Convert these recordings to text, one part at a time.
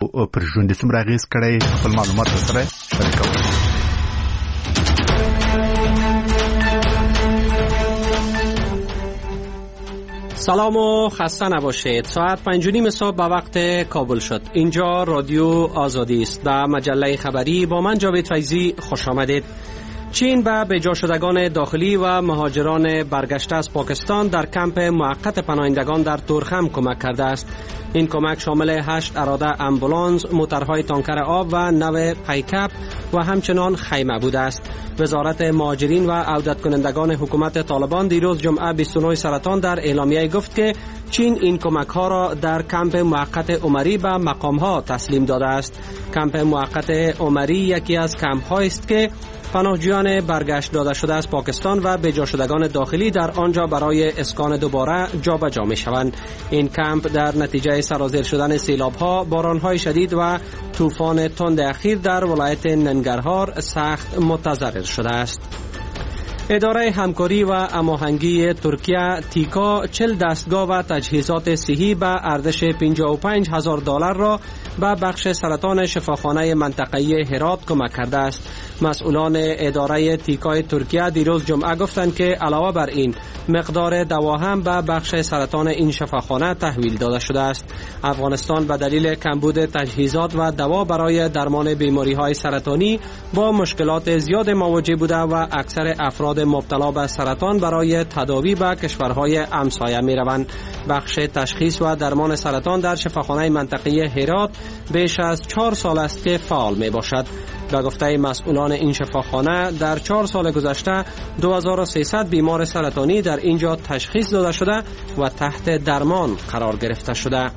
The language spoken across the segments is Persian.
پر ژوند څومره اغیز کړی خپل معلومات سره شریکوي. سلام و خسته نباشید. ساعت 5:30 صبح به وقت کابل شد. اینجا رادیو آزادی است. به مجله خبری با من جاوید فیضی خوش آمدید. چین به جا شدگان داخلی و مهاجران برگشته از پاکستان در کمپ موقت پناهندگان در تورخم کمک کرده است. این کمک شامل 8 اراده امبولانس، موترهای تانکر آب و 9 پیکاپ و همچنان خیمه بوده است. وزارت مهاجرین و عودت کنندگان حکومت طالبان دیروز جمعه 29 سرطان در اعلامیه گفت که چین این کمک ها را در کمپ موقت عمری به مقام ها تسلیم داده است. کمپ موقت عمری یکی از کمپ هایی است که پناهجویان برگشت داده شده از پاکستان و به جا شدگان داخلی در آنجا برای اسکان دوباره جابجا می شوند. این کمپ در نتیجه سرازیر شدن سیلاب‌ها، باران‌های شدید و طوفان تند اخیر در ولایت ننگرهار سخت متضرر شده است. اداره همکاری و هماهنگی ترکیه تیکا 40 دستگاه و تجهیزات صحی به ارزش $55,000 را به بخش سرطان شفاخانه منطقه‌ای هرات کمک کرده است. مسئولان اداره تیکای ترکیه دیروز جمعه گفتند که علاوه بر این مقدار دوا هم به بخش سرطان این شفاخانه تحویل داده شده است. افغانستان به دلیل کمبود تجهیزات و دوا برای درمان بیماری‌های سرطانی با مشکلات زیاد مواجه بوده و اکثر افراد مبتلا به سرطان برای تداوی به کشورهای همسایه می‌روند. بخش تشخیص و درمان سرطان در شفاخانه منطقه‌ای هرات بیش از 4 سال است که فعال میباشد. به گفته مسئولان این شفاخانه در 4 سال گذشته 2300 بیمار سرطانی در اینجا تشخیص داده شده و تحت درمان قرار گرفته شده.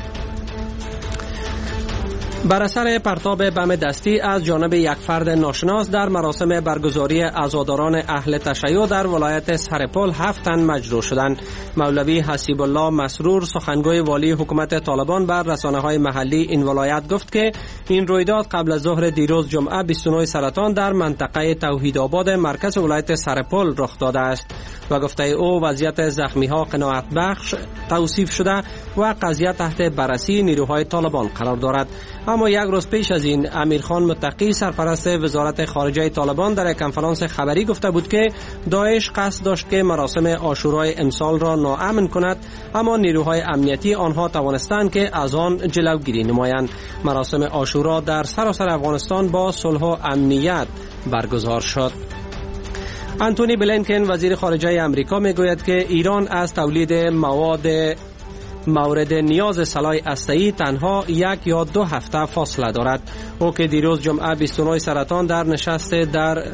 بر اثر پرتاب بم دستی از جانب یک فرد ناشناس در مراسم برگزاری عزاداران اهل تشیع در ولایت سرپل 7 تن مجروح شدند. مولوی حسیب الله مسرور سخنگوی والی حکومت طالبان بر رسانه‌های محلی این ولایت گفت که این رویداد قبل از ظهر دیروز جمعه 29 سرطان در منطقه توحیدآباد مرکز ولایت سرپل رخ داده است و گفته او وضعیت زخمی‌ها قناعت بخش توصیف شده و قضیه تحت بررسی نیروهای طالبان قرار دارد. اما یک روز پیش از این امیرخان متقی سرپرست وزارت خارجه طالبان در یک کنفرانس خبری گفته بود که داعش قصد داشت که مراسم عاشورای امسال را ناامن کند، اما نیروهای امنیتی آنها توانستند که از آن جلوگیری نمایند. مراسم عاشورا در سراسر افغانستان با صلح و امنیت برگزار شد. انتونی بلینکن وزیر خارجه امریکا میگوید که ایران از تولید مواد مورد نیاز سلاح هسته‌ای تنها 1 یا 2 هفته فاصله دارد. او که دیروز جمعه 29 سرطان در نشست در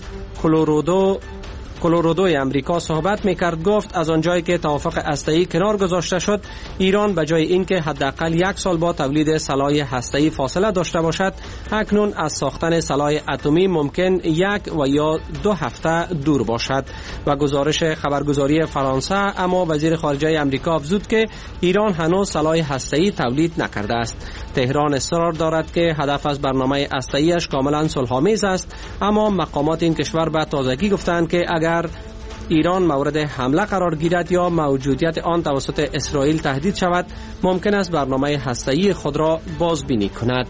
کلرادوی امریکا صحبت میکرد گفت از آنجایی که توافق هسته‌ای کنار گذاشته شد، ایران به جای اینکه حداقل 1 سال با تولید سلاح هسته‌ای فاصله داشته باشد، اکنون از ساختن سلاح اتمی ممکن 1 و یا 2 هفته دور باشد. و گزارش خبرگزاری فرانسه اما وزیر خارجه امریکا افزود که ایران هنوز سلاح هسته‌ای تولید نکرده است. تهران اصرار دارد که هدف از برنامه هسته‌ایش کاملا صلح‌آمیز است، اما مقامات این کشور به تازگی گفتند که اگر ایران مورد حمله قرار گیرد یا موجودیت آن توسط اسرائیل تهدید شود، ممکن است برنامه هسته‌ای خود را بازبینی کند.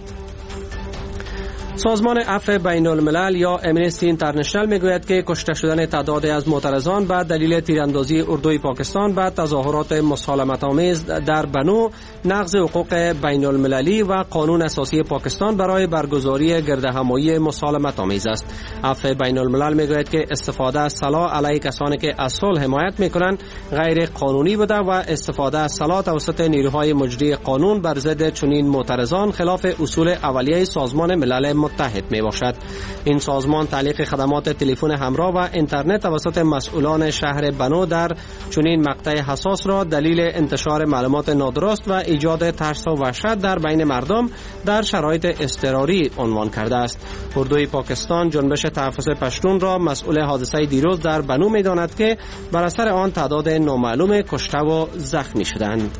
سازمان عفو بین الملل یا امنستی اینترنشنال میگوید که کشته شدن تعدادی از معترضان به دلیل تیراندازی اردوی پاکستان به تظاهرات مسالمت‌آمیز در بنو نقض حقوق بین المللی و قانون اساسی پاکستان برای برگزاری گردهمایی مسالمت‌آمیز است. عفو بین الملل میگوید که استفاده از سلاح علیه کسانی که از صلح حمایت میکنند غیر قانونی بوده و استفاده از سلاح توسط نیروهای مجری قانون بر ضد چنین معترضان خلاف اصول اولیه سازمان ملل متحد می باشد. این سازمان تعلیق خدمات تلفن همراه و اینترنت توسط مسئولان شهر بنو در چنین مقطع حساس را دلیل انتشار معلومات نادرست و ایجاد ترس و وحشت در بین مردم در شرایط اضطراری عنوان کرده است. اردوی پاکستان جنبش تحفظ پشتون را مسئول حادثه دیروز در بنو می داند که بر اثر آن تعداد نامعلوم کشته و زخمی شدند.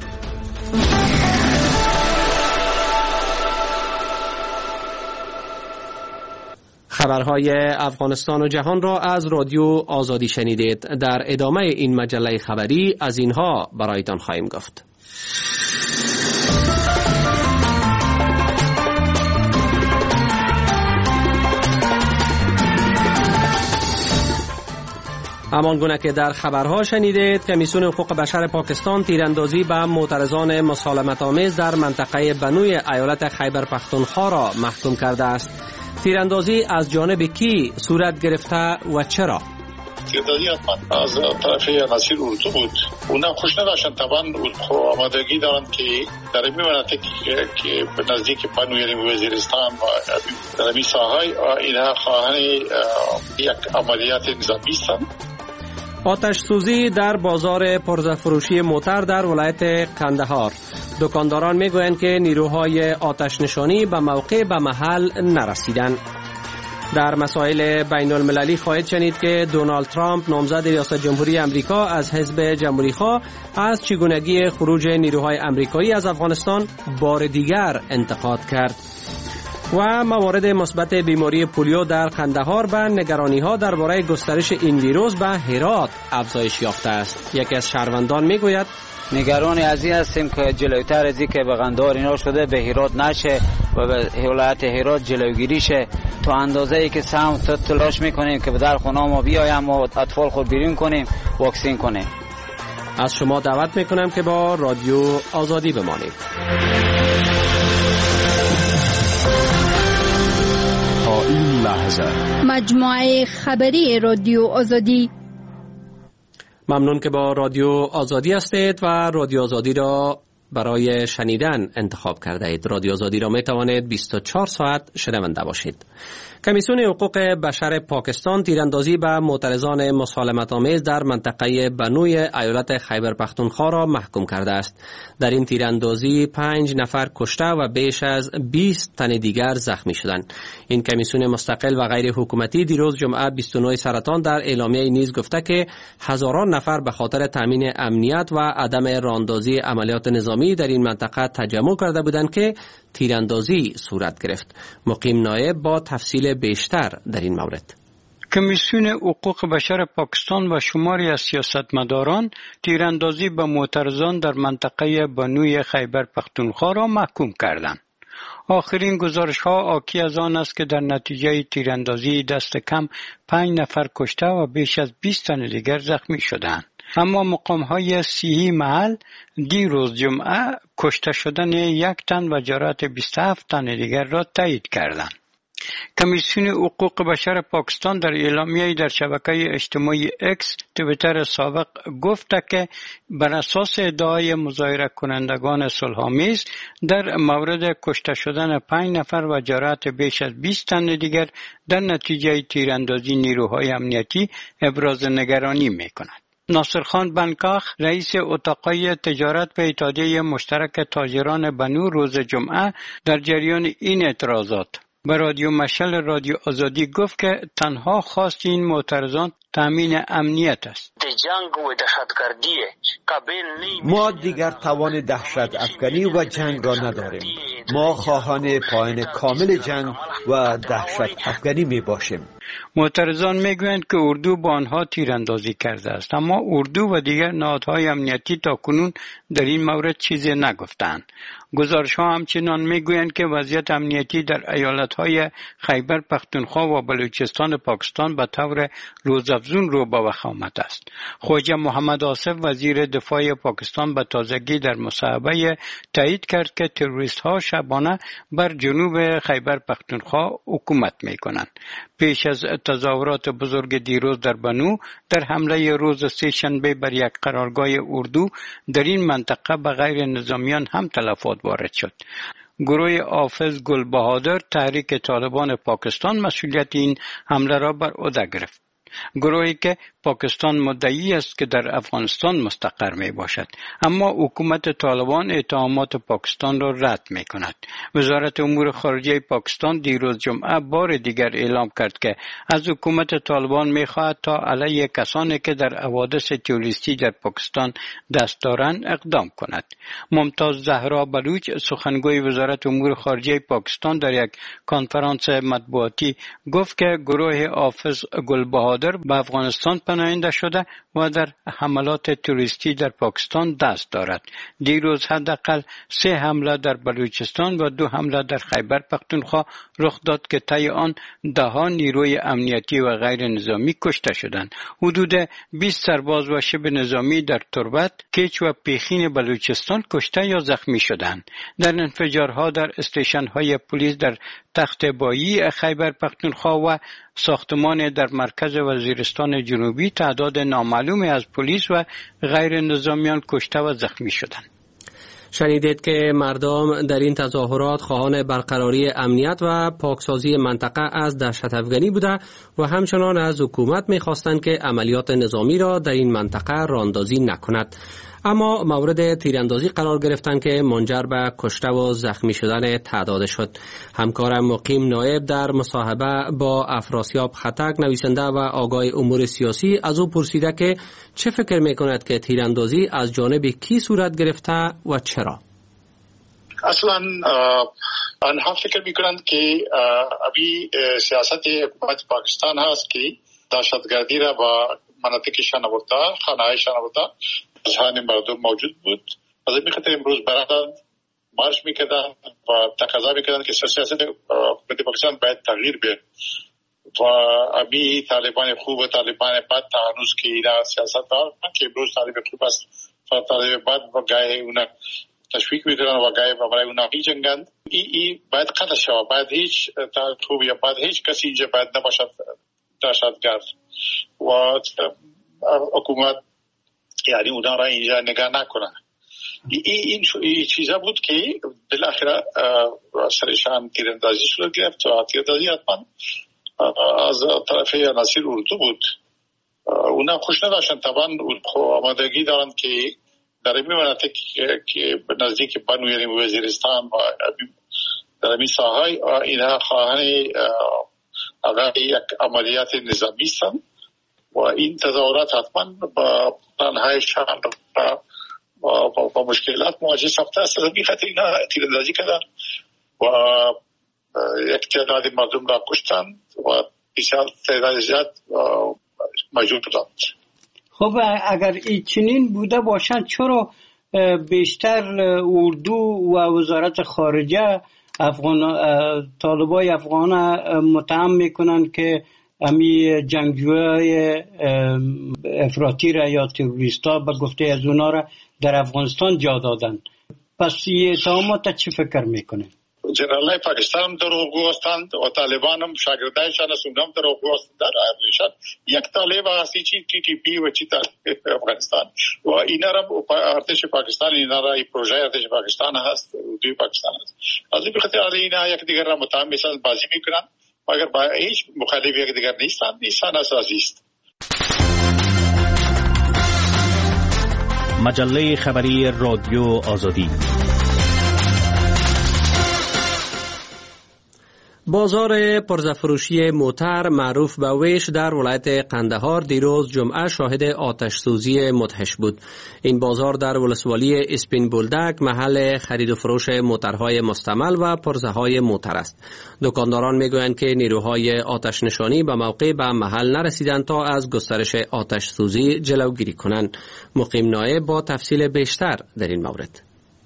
خبرهای افغانستان و جهان را از رادیو آزادی شنیدید. در ادامه این مجله خبری از اینها برایتان خواهیم گفت. همان گونه که در خبرها شنیدید، کمیسیون حقوق بشر پاکستان تیراندازی به معترضان مسالمت آمیز در منطقه بنوی ایالت خیبر پختونخوا را محکوم کرده است. تیراندازی از جانب کی صورت گرفته و چرا؟ تیراندازی از طرف نصیر اردو بود. اونا خوش نداشتن، طبعا آمادگی دارند که در این مناطق که نزدیک بنوی وزیرستان و در این ساحه اینها خواهان یک عملیات نظامی هستند. آتش سوزی در بازار پرزه‌فروشی موتر در ولایت قندهار. دکانداران میگویند که نیروهای آتش نشانی به موقع به محل نرسیدند. در مسائل بین المللی خواهید شنید که دونالد ترامپ نامزد ریاست جمهوری امریکا از حزب جمهوری‌خواه از چگونگی خروج نیروهای امریکایی از افغانستان بار دیگر انتقاد کرد. و موارد مثبت بیماری پولیو در قندهار به نگرانی‌ها درباره گسترش این ویروس به هرات افزایش یافته است. یکی از شهروندان میگوید نگران از این هستیم که جلوتر از این که به قندهار اینا شده به هرات نشه و به ولایت هرات جلوگیری شه. تو اندازه‌ای که سهم تلاش میکنیم که به در خونه ما بیایم و اطفال خود بیرون کنیم، واکسین کنیم. از شما دعوت میکنم که با رادیو آزادی بمانید. تا این لحظه مجموعه خبری رادیو آزادی. ممنون که با رادیو آزادی هستید و رادیو آزادی را برای شنیدن انتخاب کرده اید. رادیو آزادی را می توانید 24 ساعت شنونده باشید. کمیسیون حقوق بشر پاکستان تیراندازی به معترضان مسالمت آمیز در منطقه بنوی ایالت خیبر پختونخوا را محکوم کرده است. در این تیراندازی 5 نفر کشته و بیش از 20 تن دیگر زخمی شدند. این کمیسیون مستقل و غیر حکومتی دیروز جمعه 29 سرطان در اعلامیه نیز گفته که هزاران نفر به خاطر تامین امنیت و عدم راهاندازی عملیات نظامی در این منطقه تجمع کرده بودند که تیراندازی صورت گرفت. مقیم نایب با تفصیل بیشتر در این مورد. کمیسیون حقوق بشر پاکستان و شماری از سیاستمداران تیراندازی به معترضان در منطقه بنوی خیبر پختونخوا را محکوم کردند. آخرین گزارش ها حاکی از آن است که در نتیجه تیراندازی دست کم 5 نفر کشته و بیش از 20 تن دیگر زخمی شدند. اما مقام های صحی محل دیروز جمعه کشته شدن 1 تن و جراحت 27 تن دیگر را تایید کردند. کمیسیون حقوق بشر پاکستان در اعلامیه‌ای در شبکه اجتماعی اکس توییتر سابق گفت که بر اساس ادعای مظاهره کنندگان صلح‌آمیز در مورد کشته شدن 5 نفر و جراحت بیش از 20 تن دیگر در نتیجه تیراندازی نیروهای امنیتی ابراز نگرانی می‌کند. ناصر خان بنکاخ رئیس اتاقای تجارت و اتحادیه مشترک تاجران بنو روز جمعه در جریان این اعتراضات به رادیو مشعل رادیو آزادی گفت که تنها خواست این معترضان تامین امنیت است. ما دیگر توان دهشت افکنی و جنگ را نداریم. ما خواهان پایان کامل جنگ و دهشت افکنی می باشیم. معترضان میگویند که اردو با آنها تیراندازی کرده است، اما اردو و دیگر نهادهای امنیتی تاکنون در این مورد چیزی نگفتند. گزارش‌ها همچنان میگویند که وضعیت امنیتی در ایالت‌های خیبر پختونخوا و بلوچستان پاکستان به طور روزافزون رو به وخامت است. خواجه محمد آصف وزیر دفاع پاکستان به تازگی در مصاحبه تایید کرد که تروریست‌ها شبانه بر جنوب خیبر پختونخوا حکومت می‌کنند. پیش از تظاهرات بزرگ دیروز در بنو در حمله روز سه‌شنبه بر یک قرارگاه اردو در این منطقه به غیر نظامیان هم تلفات وارد شد. گروه حافظ گلبهادر تحریک طالبان پاکستان مسئولیت این حمله را بر عهده گرفت. گروهی که پاکستان مدعی است که در افغانستان مستقر می باشد، اما حکومت طالبان اتهامات پاکستان را رد می کند. وزارت امور خارجه پاکستان دیروز جمعه بار دیگر اعلام کرد که از حکومت طالبان می خواهد تا علیه کسانی که در حوادث تروریستی در پاکستان دست دارند اقدام کند. ممتاز زهرا بلوچ سخنگوی وزارت امور خارجه پاکستان در یک کنفرانس مطبوعاتی گفت که گروه حافظ گلبهادر به افغانستان شناخته شده و در حملات تروریستی در پاکستان دست دارد. دیروز حداقل 3 حمله در بلوچستان و 2 حمله در خیبر پختونخوا رخ داد که طی آن 10 نیروی امنیتی و غیر نظامی کشته شدند. حدود 20 سرباز و شبه نظامی در تربت، کیچ و پیخین بلوچستان کشته یا زخمی شدند. در انفجارها در استیشن‌های پلیس در تخت بایی خیبر پختونخوا و ساختمان در مرکز وزیرستان جنوبی تعداد نامعلومی از پلیس و غیر نظامیان کشته و زخمی شدند. شنیدید که مردم در این تظاهرات خواهان برقراری امنیت و پاکسازی منطقه از دهشت افغانی بوده و همچنان از حکومت می‌خواستند که عملیات نظامی را در این منطقه راه‌اندازی نکند. اما مورد تیراندازی قرار گرفتند که منجر به کشته و زخمی شدن تعداد شد. همکارم مقیم نایب در مصاحبه با افراسیاب خطک، نویسنده و آگاه امور سیاسی، از او پرسیده که چه فکر میکند که تیراندازی از جانب کی صورت گرفته و چرا؟ اصلا آنها فکر میکنند که ابھی سیاست حکومت پاکستان هست که دهشتگردی را با مناطق شناورده، خانه شناورده ذهن مردم موجود بود. از این خاطر امروز برادران مارش میکردند و تقاضا میکردند که سیاست حکومت پاکستان باید تغییر بیاید و ابھی طالبان خوب و طالبان بد هنوز که اینا سیاست دارن که امروز طالب خوب است و طالب بد و گاهی اونا تشویق میکنن و گاهی برای اونا میجنگند. این باید قطع شود. باید هیچ خوب یا باید هیچ کسی اینجا باید نباشد دهشتگرد و حکومت یعنی اونا را اینجا نگاه نکنه. این چیزا بود که بالاخره سرشان تیراندازی شروع گرفت و تیراندازی حتما از طرف نصیر اردو بود. اونا خوش نداشتن، طبعا آمادگی دارند که در این مناطق که نزدیک بنویری وزیرستان و در این ساحه اینها خواهان یک عملیات نظامی هستند و این تظاهرات حتما با تنهایشان با مشکلات مواجه ساخته است. از این خاطر اینا تیراندازی کردند و یک تعداد مردم را کشتند و بسیار تعداد زیاد مجروح شدند. خب اگر این چنین بوده باشند چرا بیشتر اردو و وزارت خارجه طالبای افغان متهم میکنند که امی جنگجوهای افراطی را یا تروریستا به گفته از اونا را در افغانستان جا دادن؟ پس این اتهامات چی فکر میکنه؟ جنرالای پاکستان هم دروغگو هستند و طالبان هم شاگردایشان هستند هم دروغگو هستند. در ارزشان یک طالب هستی چی TTP و چی طالب افغانستان و اینا را ارتش پاکستان، اینا را این پروژه ارتش پاکستان هست، اردوی پاکستان هست. از این بخاطر اینا یک دیگر را متهم میشن، بازی میکنن مگر با هیچ مخالف یک دیگر نیستند. نیستن اساسی است. مجله خبری رادیو آزادی. بازار پرزفروشی موتر معروف به ویش در ولایت قندهار دیروز جمعه شاهد آتش سوزی مدهش بود. این بازار در ولسوالی اسپین بولدک محل خرید و فروش موترهای مستعمل و پرزه‌های موتر است. دکانداران میگویند که نیروهای آتش نشانی به موقع به محل نرسیدند تا از گسترش آتش سوزی جلوگیری کنند. مقیم نایب با تفصیل بیشتر در این مورد.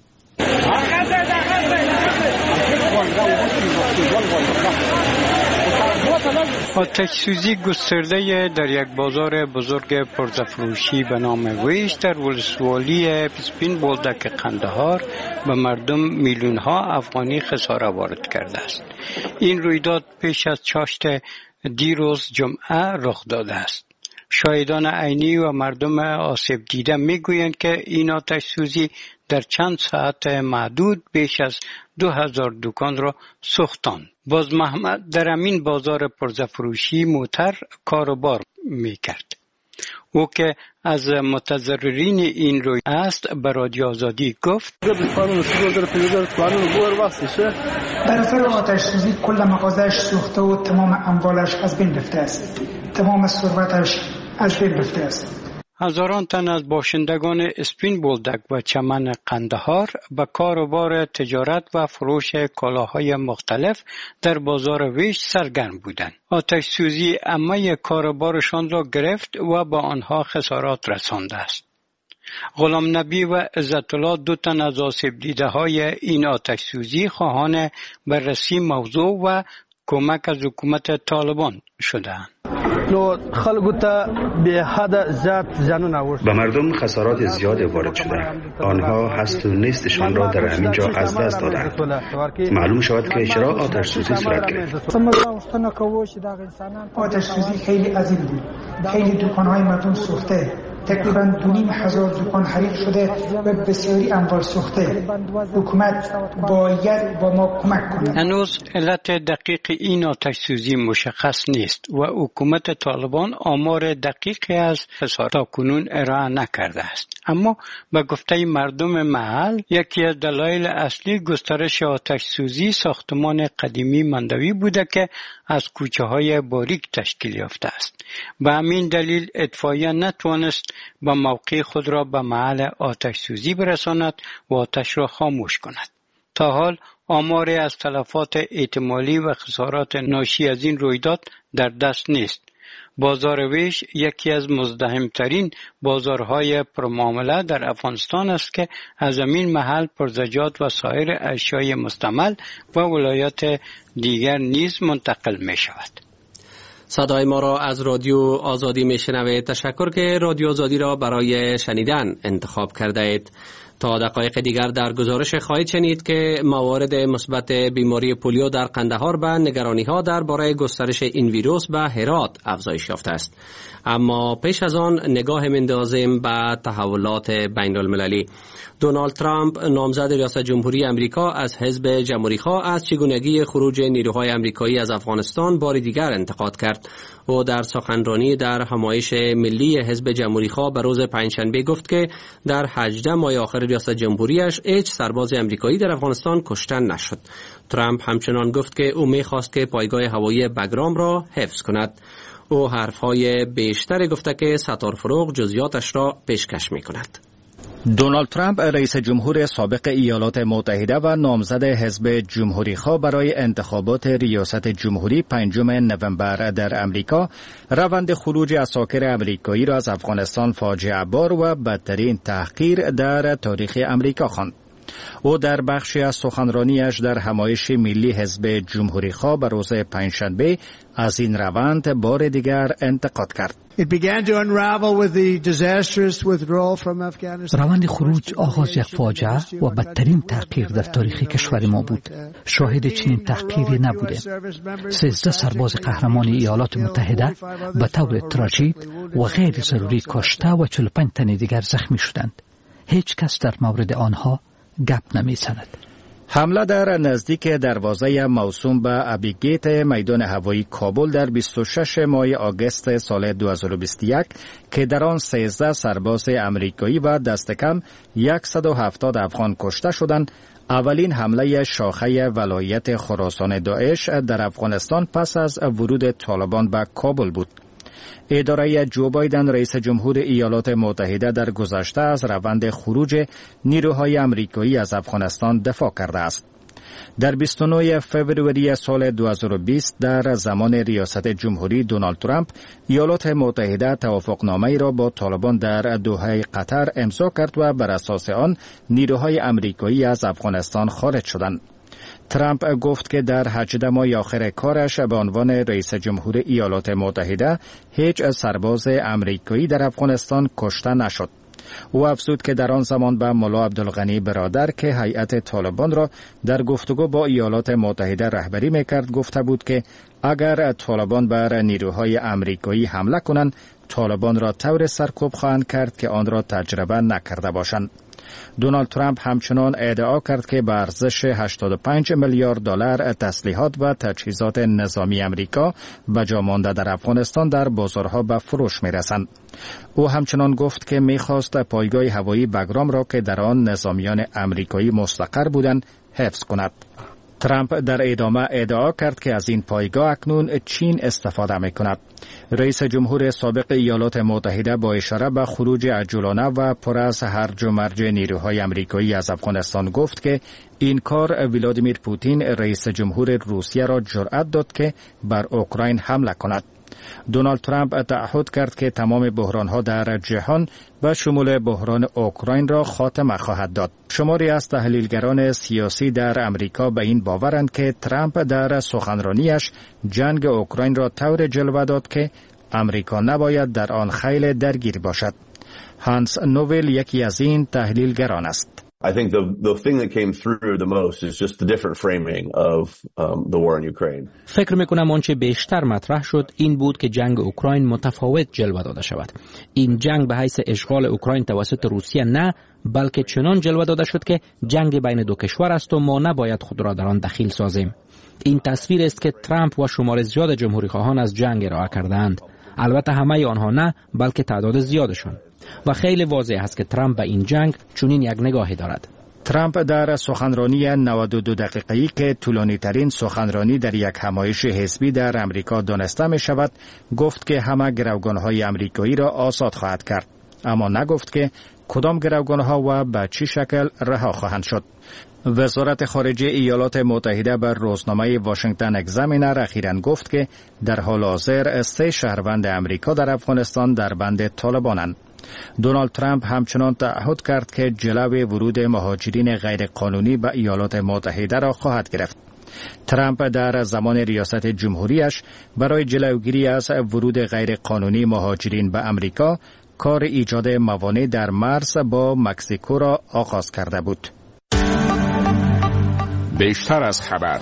آتش سوزی گسترده در یک بازار بزرگ پرزفروشی به نام ویش در ولسوالی اسپین بولدک قندهار به مردم میلیون ها افغانی خساره وارد کرده است. این رویداد پیش از چاشت دیروز جمعه رخ داده است. شاهدان عینی و مردم آسیب دیده میگویند که این آتش سوزی در چند ساعت محدود بیش از 2000 دکان را سوختاند. باز محمد در همین بازار پرزفروشی موتر کاروبار میکرد. او که از متضررین این روی است به رادیو آزادی گفت: در اثر آتش سوزی کل مغازه‌اش سوخته و تمام اموالش از بین رفته است. تمام ثروتش از بین رفته است. هزاران تن از باشندگان اسپین بولدک و چمن قندهار به کار و بار تجارت و فروش کالاهای مختلف در بازار ویش سرگرم بودند. آتش سوزی عمه کار و بارشان را گرفت و به آنها خسارات رسانده است. غلام نبی و عزت الله 2 تن از آسیب دیده های این آتش سوزی خواهان بررسی موضوع و کمک از حکومت طالبان شدند. به مردم خسارات زیاد وارد شده. آنها هست و نیستشان را در همین جا از دست دادند. معلوم شود که چرا آتش سوزی صورت گرفت. آتش سوزی خیلی عظیم بود. خیلی دکان‌های مردم سوخته. تقریباً 2,500 دکان حریق شده و بسیاری اموال سوخته. حکومت باید با ما کمک کنه. هنوز علت دقیق این آتش سوزی مشخص نیست و حکومت طالبان آمار دقیقی از خسارات تا کنون ارائه نکرده است. اما به گفته مردم محل یکی از دلایل اصلی گسترش آتش سوزی ساختمان قدیمی مندوی بوده که از کوچه های باریک تشکیل یافته است. به همین دلیل اطفائیه نتوانست به موقع خود را به محل آتش سوزی برساند و آتش را خاموش کند. تا حال آماری از تلفات احتمالی و خسارات ناشی از این رویداد در دست نیست. بازار ویش یکی از مزدحمترین بازارهای پرمعامله در افغانستان است که از این محل پرزجاج و سایر اشیای مستعمل و ولایات دیگر نیز منتقل می شود. صدای ما را از رادیو آزادی می شنوید. تشکر که رادیو آزادی را برای شنیدن انتخاب کرده اید. تا دقایق دیگر در گزارش خواهید شنید که موارد مثبت بیماری پولیو در قندهار به نگرانی ها درباره گسترش این ویروس به هرات افزایش یافته است. اما پیش از آن نگاه می‌اندازیم به تحولات بین المللی. دونالد ترامپ نامزد ریاست جمهوری امریکا از حزب جمهوری‌خواه از چگونگی خروج نیروهای امریکایی از افغانستان بار دیگر انتقاد کرد. او در سخنرانی در همایش ملی حزب جمهوری‌خواه به روز پنجشنبه گفت که در 18 ماه آخر ریاست جمهوریش هیچ سرباز امریکایی در افغانستان کشته نشد. ترامپ همچنان گفت که او می‌خواست که پایگاه هوایی بگرام را حفظ کند. او حرف‌های بیشتری گفته که ستار فروغ جزئیاتش را پیشکش می‌کند. دونالد ترامپ رئیس جمهور سابق ایالات متحده و نامزد حزب جمهوری‌خواه برای انتخابات ریاست جمهوری 5 نوامبر در امریکا روند خروج عساکر امریکایی را از افغانستان فاجعه بار و بدترین تحقیر در تاریخ امریکا خواند. او در بخشی از سخنرانیش در همایش ملی حزب جمهوری‌خواه به روز پنجشنبه از این روند بار دیگر انتقاد کرد. روند خروج آغاز یک فاجعه و بدترین تحقیر در تاریخ کشور ما بود. شاهد چنین تحقیری نبودیم. 13 سرباز قهرمان ایالات متحده به طور تراژیک و غیر ضروری کشته و 45 تن دیگر زخمی شدند. هیچ کس در مورد آنها گپ نمی‌زند. حمله در نزدیک دروازه موسوم به ابیگیت میدان هوایی کابل در 26 ماه آگوست سال 2021 که در آن 13 سرباز امریکایی و دست کم 170 افغان کشته شدند، اولین حمله شاخه ولایت خراسان داعش در افغانستان پس از ورود طالبان به کابل بود. اداره جو بایدن رئیس جمهور ایالات متحده در گذشته از روند خروج نیروهای امریکایی از افغانستان دفاع کرده است. در 29 فوریه سال 2020 در زمان ریاست جمهوری دونالد ترامپ ایالات متحده توافقنامه‌ای را با طالبان در دوحه قطر امضا کرد و بر اساس آن نیروهای امریکایی از افغانستان خارج شدند. ترامپ گفت که در 18 ماه آخر کارش به عنوان رئیس جمهور ایالات متحده هیچ سرباز امریکایی در افغانستان کشته نشد. او افزود که در آن زمان به ملا عبدالغنی برادر که هیئت طالبان را در گفتگو با ایالات متحده رهبری میکرد گفته بود که اگر طالبان بر نیروهای امریکایی حمله کنند، طالبان را طور سرکوب خواهند کرد که آن را تجربه نکرده باشند. دونالد ترامپ همچنان ادعا کرد که به ارزش 85 میلیارد دلار تسلیحات و تجهیزات نظامی امریکا به جا مانده در افغانستان در بازارها به فروش می‌رسند. او همچنان گفت که می‌خواست پایگاه هوایی بگرام را که در آن نظامیان امریکایی مستقر بودند حفظ کند. ترامپ در ادامه ادعا کرد که از این پایگاه اکنون چین استفاده می کند. رئیس جمهور سابق ایالات متحده با اشاره به خروج عجولانه و پر از هرج و مرج نیروهای آمریکایی از افغانستان گفت که این کار ولادیمیر پوتین رئیس جمهور روسیه را جرأت داد که بر اوکراین حمله کند. دونالد ترامپ تعهد کرد که تمام بحران‌ها در جهان به شمول بحران اوکراین را خاتمه خواهد داد. شماری از تحلیلگران سیاسی در امریکا به این باورند که ترامپ در سخنرانیش جنگ اوکراین را طور جلوه داد که امریکا نباید در آن خیلی درگیر باشد. هانس نوول یکی از این تحلیلگران است. I think the thing that came through the most is just the different framing of the war in Ukraine. فکر میکنم آنچه بیشتر مطرح شد این بود که جنگ اوکراین متفاوت جلوه داده شود. این جنگ به حیث اشغال اوکراین توسط روسیه نه، بلکه چنان جلوه داده شد که جنگ بین دو کشور است و ما نباید خود را در آن دخیل سازیم. این تصویر است که ترامپ و شمار زیاد جمهوری خواهان از جنگ ارائه کردند. البته همه آنها نه، بلکه تعداد زیادشان. و خیلی واضح است که ترامپ به این جنگ چنین یک نگاهی دارد. ترامپ در سخنرانی 92 دقیقه‌ای که طولانی ترین سخنرانی در یک همایش حزبی در امریکا دانسته می شود گفت که همه گروگان‌های امریکایی را آزاد خواهد کرد، اما نگفت که کدام گروگان‌ها و به چه شکل رها خواهند شد. وزارت خارجه ایالات متحده بر روزنامه واشنگتن اگزامینر اخیراً گفت که در حال حاضر 3 شهروند امریکا در افغانستان در بند طالبانند. دونالد ترامپ همچنان تعهد کرد که جلوی ورود مهاجرین غیرقانونی به ایالات متحده را خواهد گرفت. ترامپ در زمان ریاست جمهوریش برای جلوگیری از ورود غیرقانونی مهاجرین به امریکا کار ایجاد موانع در مرز با مکزیکو را آغاز کرده بود. بیشتر از خبر.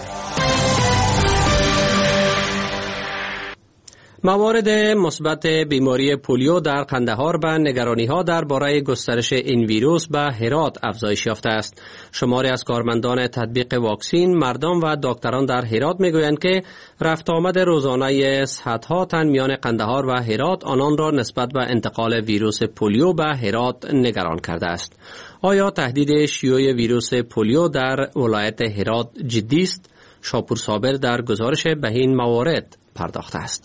موارد مثبت بیماری پولیو در قندهار به نگرانی‌ها درباره گسترش این ویروس به هرات افزایش یافته است. شماری از کارمندان تطبیق واکسین، مردم و دکتران در هرات میگویند که رفت آمد روزانه صدها تن میان قندهار و هرات آنان را نسبت به انتقال ویروس پولیو به هرات نگران کرده است. آیا تهدید شیوع ویروس پولیو در ولایت هرات جدی است؟ شاپور صابر در گزارش به این موارد پرداخته است.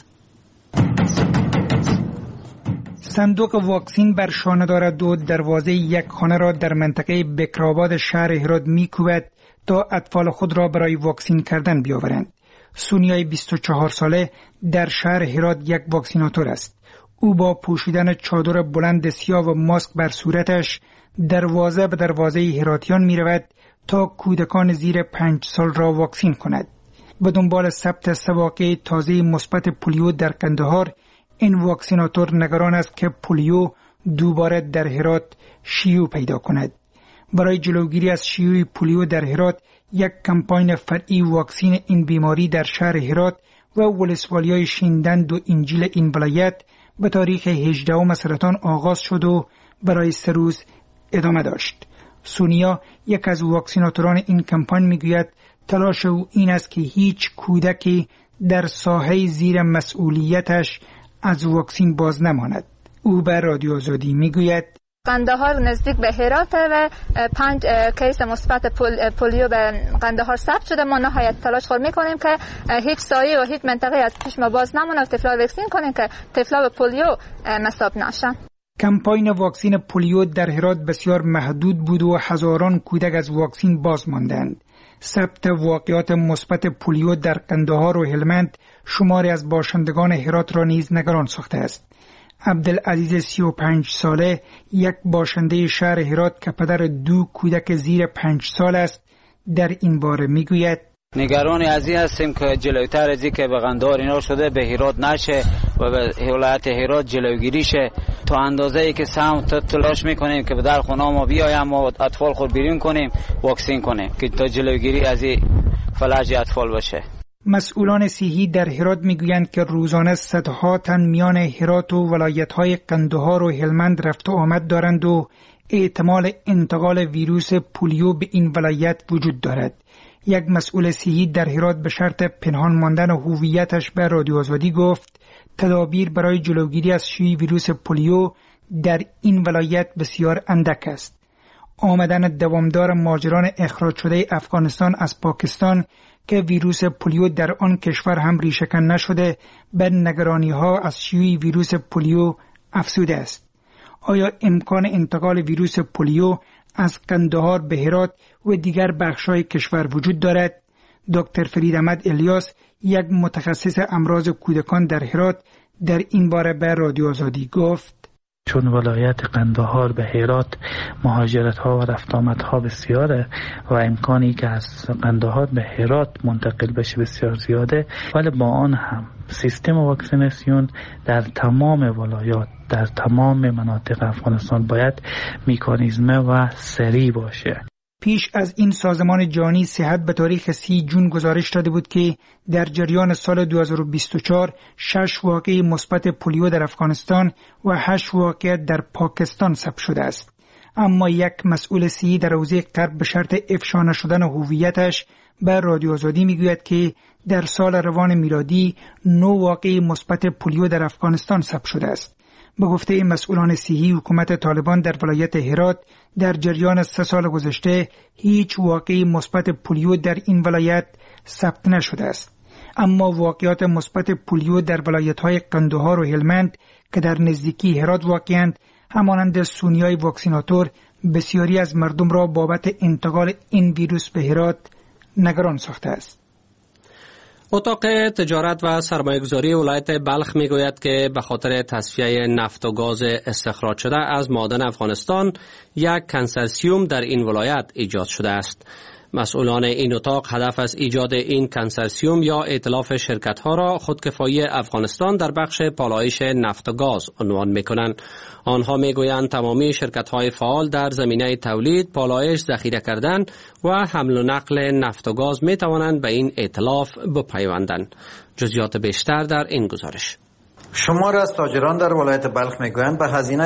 صندوق واکسین بر شانه دارد و دروازه یک خانه را در منطقه بکرآباد شهر هرات می‌کوبد تا اطفال خود را برای واکسین کردن بیاورند. سونیای 24 ساله در شهر هرات یک واکسیناتور است. او با پوشیدن چادر بلند سیاه و ماسک بر صورتش دروازه به دروازه هراتیان می‌رود تا کودکان زیر 5 سال را واکسین کند. به دنبال ثبت 3 واقعه تازه مثبت پولیو در قندهار، این واکسیناتور نگران است که پولیو دوباره در هرات شیوع پیدا کند. برای جلوگیری از شیوع پولیو در هرات، یک کمپاین فرعی واکسین این بیماری در شهر هرات و ولسوالیای شیندند و انجیل این ولایت به تاریخ 18 سرطان آغاز شد و برای 3 روز ادامه داشت. سونیا، یک از واکسیناتوران این کمپاین، میگوید تلاش او این است که هیچ کودکی در ساحه زیر مسئولیتش از واکسین باز نماند. او به رادیو آزادی میگوید قندهار نزدیک به هرات و 5 کیس مثبت پولیو به قندهار ثبت شده. ما نهایت تلاش میکنیم که هیچ سایه و هیچ منطقه از چشم باز نمونه و طفلا واکسین کنیم که طفلا به پولیو مصاب نشن. کمپاین واکسین پولیو در هرات بسیار محدود بود و هزاران کودک از واکسین باز ماندند. ثبت واقعات مثبت پولیو در قندهار و هلمند شماری از باشندگان هرات را نیز نگران ساخته است. عبدالعزیز 35 ساله، یک باشنده شهر هرات که پدر 2 کودک زیر 5 سال است، در این باره میگوید نگران از این هستیم که جلوتر از این که به قندهار اینا شده به هرات نشه و به ولایت هرات جلوگیری شه. تا اندازه ای که تلاش میکنیم که به در خونه ما بیایم و اطفال خود بیرون کنیم واکسین کنیم که تا جلوگیری از این فلج اطفال باشه. مسئولان صحی در هرات میگویند که روزانه صدها تن میان هرات و ولایت‌های قندهار و هلمند رفت و آمد دارند و احتمال انتقال ویروس پولیو به این ولایت وجود دارد. یک مسئول صحی در هرات به شرط پنهان ماندن هویتش به رادیو آزادی گفت تدابیر برای جلوگیری از شیوع ویروس پولیو در این ولایت بسیار اندک است. آمدن دوامدار مهاجران اخراج شده افغانستان از پاکستان که ویروس پولیو در آن کشور هم ریشه‌کن نشده به نگرانی‌ها از شیوع ویروس پولیو افزوده است. آیا امکان انتقال ویروس پولیو از قندهار به هرات و دیگر بخش‌های کشور وجود دارد؟ دکتر فرید احمد الیاس، یک متخصص امراض کودکان در هرات، در این باره به رادیو آزادی گفت: چون ولایت قندهار به هرات مهاجرت ها و رفت آمد ها بسیاره و امکانی که از قندهار به هرات منتقل بشه بسیار زیاده، ولی با آن هم سیستم واکسیناسیون در تمام ولایات، در تمام مناطق افغانستان باید میکانیزمه و سریع باشه. پیش از این سازمان جهانی صحت به تاریخ 30 جون گزارش داده بود که در جریان سال 2024 6 واقعه مثبت پولیو در افغانستان و 8 واقعه در پاکستان ثبت شده است. اما یک مسئول صحی در حوزه غرب به شرط افشا نشدن هویتش به رادیو آزادی میگوید که در سال روان میلادی 9 واقعه مثبت پولیو در افغانستان ثبت شده است. به گفته مسئولان صحی، حکومت طالبان در ولایت هرات در جریان 3 سال گذشته هیچ واقعه مثبت پولیو در این ولایت ثبت نشده است. اما واقعات مثبت پولیو در ولایت‌های قندهار و هلمند که در نزدیکی هرات واقع‌اند، همانند سونیای واکسیناتور، بسیاری از مردم را بابت انتقال این ویروس به هرات نگران ساخته است. اتاق تجارت و سرمایه‌گذاری ولایت بلخ میگوید که به خاطر تصفیه نفت و گاز استخراج شده از معادن افغانستان یک کنسرسیوم در این ولایت ایجاد شده است. مسئولان این اتاق هدف از ایجاد این کنسرسیوم یا ائتلاف شرکت‌ها را خودکفایی افغانستان در بخش پالایش نفت و گاز عنوان می‌کنند. آنها میگویند تمامی شرکت‌های فعال در زمینه تولید، پالایش، ذخیره کردن و حمل و نقل نفت و گاز می‌توانند به این ائتلاف بپیوندند. جزئیات بیشتر در این گزارش. شمار از تاجران در ولایت بلخ میگویند به هزینه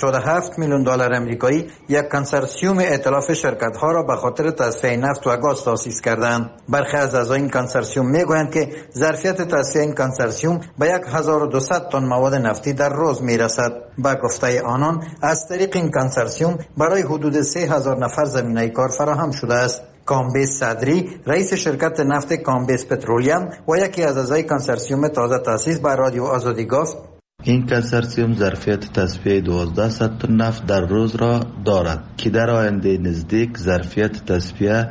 87 میلیون دلار آمریکایی یک کنسرسیوم ائتلاف شرکت‌ها را به خاطر تصفیه نفت و گاز تأسیس کردند. برخی از اعضای این کنسرسیوم میگویند که ظرفیت تصفیه این کنسرسیوم به 1200 تن مواد نفتی در روز میرسد. با گفته آنان از طریق این کنسرسیوم برای حدود 3000 نفر زمینه کار فراهم شده است. کامبیس صدری، رئیس شرکت نفت کامبیس پترولیم و یکی از اعضای کنسرسیوم تازه تأسیس به رادیو آزادی گفت: این کنسرسیوم ظرفیت تصفیه 1200 تن نفت در روز را دارد که در آینده نزدیک ظرفیت تصفیه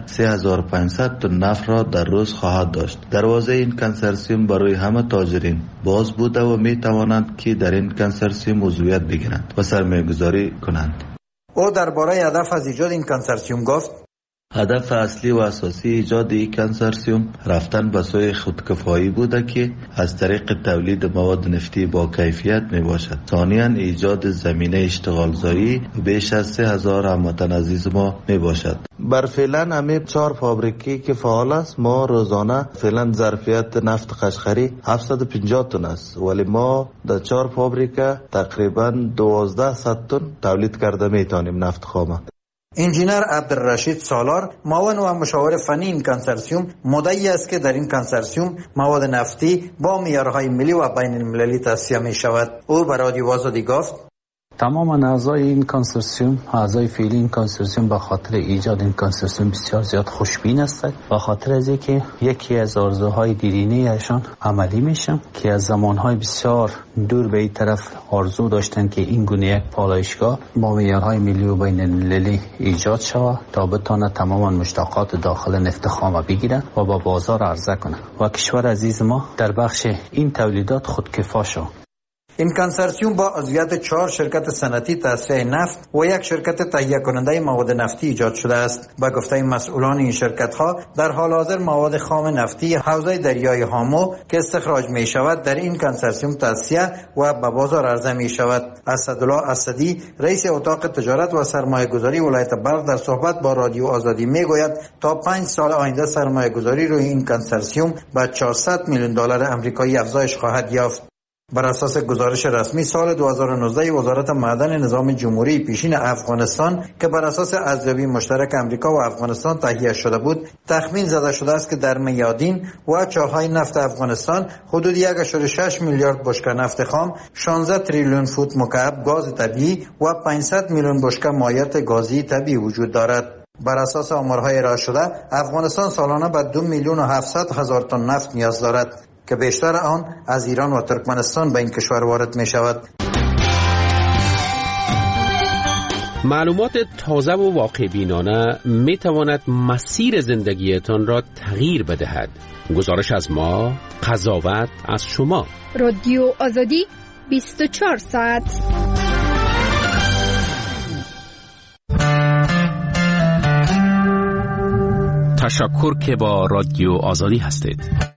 3500 تن نفت را در روز خواهد داشت. دروازه این کنسرسیوم برای همه تاجرین باز بوده و می توانند که در این کنسرسیوم عضویت بگیرند و سرمایه‌گذاری کنند. او درباره هدف از ایجاد این کنسرسیوم گفت: هدف اصلی و اساسی ایجاد این کنسرسیوم رفتن به سوی خودکفایی بوده که از طریق تولید مواد نفتی با کیفیت می باشد. ثانیاً ایجاد زمینه اشتغالزایی بیش از 3000 هموطن عزیز ما می باشد. بر فعلا همه 4 فابریکی که فعال است، ما روزانه فعلا ظرفیت نفت قشقری 750 تن است، ولی ما در 4 فابریکه تقریبا 1200 تن تولید کرده می توانیم نفت خام. انجینر عبدالرشید سالار، معاون و مشاور فنی این کنسرسیوم، مدعی است که در این کنسرسیوم مواد نفتی با معیارهای ملی و بین المللی تصفیه می شود. او به رادیو آزادی گفت: تمام اعضای این کنسرسیوم، اعضای فعلی این کنسرسیوم به خاطر ایجاد این کنسرسیوم بسیار زیاد خوشبین هستند، به خاطر از اینکه یکی از آرزوهای دیرینه ایشان عملی میشه که از زمانهای بسیار دور به این طرف آرزو داشتن که این گونه یک پالایشگاه با معیارهای ملی و بین المللی ایجاد شود تا بتونه تمام مشتقات داخل نفت خام بگیرن و با بازار عرضه کنه و کشور عزیز ما در بخش این تولیدات خودکفا شود. این کنسرسیوم با عضویت 4 شرکت صنعتی تصفیه نفت و یک شرکت تهیه کننده مواد نفتی ایجاد شده است. با گفته مسئولان این شرکت‌ها، در حال حاضر مواد خام نفتی حوزه دریای هامو که استخراج می شود در این کنسرسیوم تصفیه و به بازار عرضه می شود. اسدالله اسدی، رئیس اتاق تجارت و سرمایه‌گذاری ولایت بلخ، در صحبت با رادیو آزادی می گوید تا 5 سال آینده سرمایه‌گذاری روی این کنسرسیوم به 400 میلیون دلار آمریکایی افزایش خواهد یافت. بر اساس گزارش رسمی سال 2019 وزارت معدن نظام جمهوری پیشین افغانستان که بر اساس ارزیابی مشترک امریکا و افغانستان تهیه شده بود، تخمین زده شده است که در میادین و چاهای نفت افغانستان حدود 1.6 میلیارد بشکه نفت خام، 16 تریلیون فوت مکعب گاز طبیعی و 500 میلیون بشکه مایعات گازی طبیعی وجود دارد. بر اساس آمارهای ارائه شده افغانستان سالانه به 2,700,000 تن نفت نیاز دارد که بیشتر آن از ایران و ترکمنستان به این کشور وارد می شود. معلومات تازه و واقع بینانه می تواند مسیر زندگیتان را تغییر بدهد. گزارش از ما، قضاوت از شما. رادیو آزادی 24 ساعت. تشکر که با رادیو آزادی هستید.